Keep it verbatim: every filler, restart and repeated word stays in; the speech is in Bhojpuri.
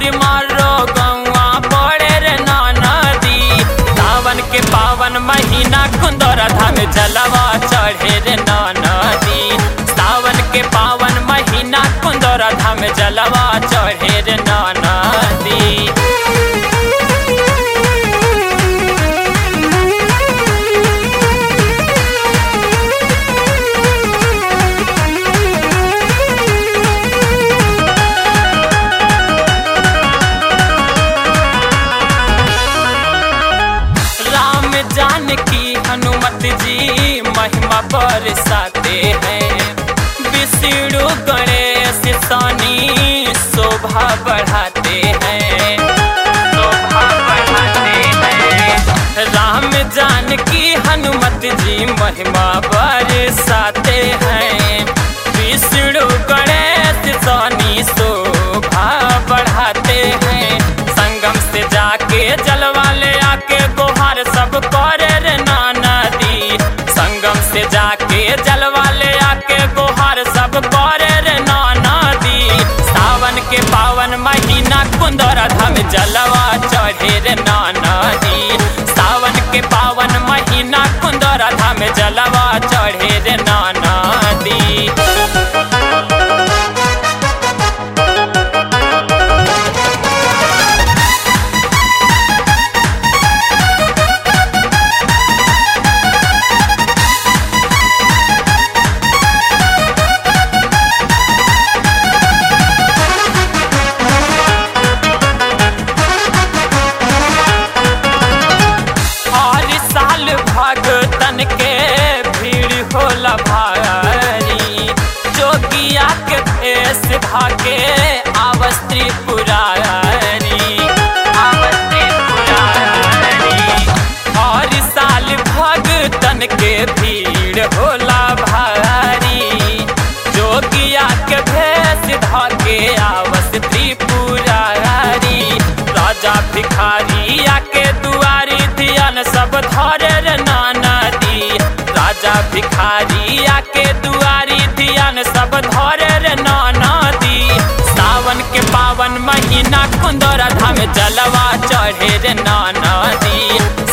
मारो गौआ पड़े रे नदी। सावन के पावन महीना कुंदौरा धाम जलवा चढ़े रे नदी। सावन के पावन महीना कुंदौरा धाम जलवा चढ़े रे नदी। जानकी हनुमत जी महिमा बरसाते हैं। विष्णु गणेश शनि शोभा बढ़ाते हैं, शोभा बढ़ाते हैं। राम जानकी हनुमत जी महिमा बरसाते हैं। विष्णु गणेश शनि शोभा बढ़ाते हैं। संगम से जाके जलवा ले आके गोहार सब करे रे नदी। संगम से जाके जलवा ले आके गोहार सब करे रे नदी। सावन के पावन महीना कुंदौरा धाम जलवा चढ़े रे नदी। सावन के पावन महीना कुंदौरा धाम जलवा चढ़े रे नदी। भगतन के भीड़ होला भारी। जोगिया के भेष भागे आवस त्रिपुरारी, आवस त्रिपुरारी। हर साल भगतन के भीड़ होला भारी। जोगिया के भेष भागे आवस त्रिपुरारी। राजा भिखारी आके दुआरी धियान सब धरे रे नदी। राजा भिखारी आके दुआरी धियान सब धरे रे नदी। सावन के पावन महीना कुंदौरा धाम जलवा चढ़े रे नदी।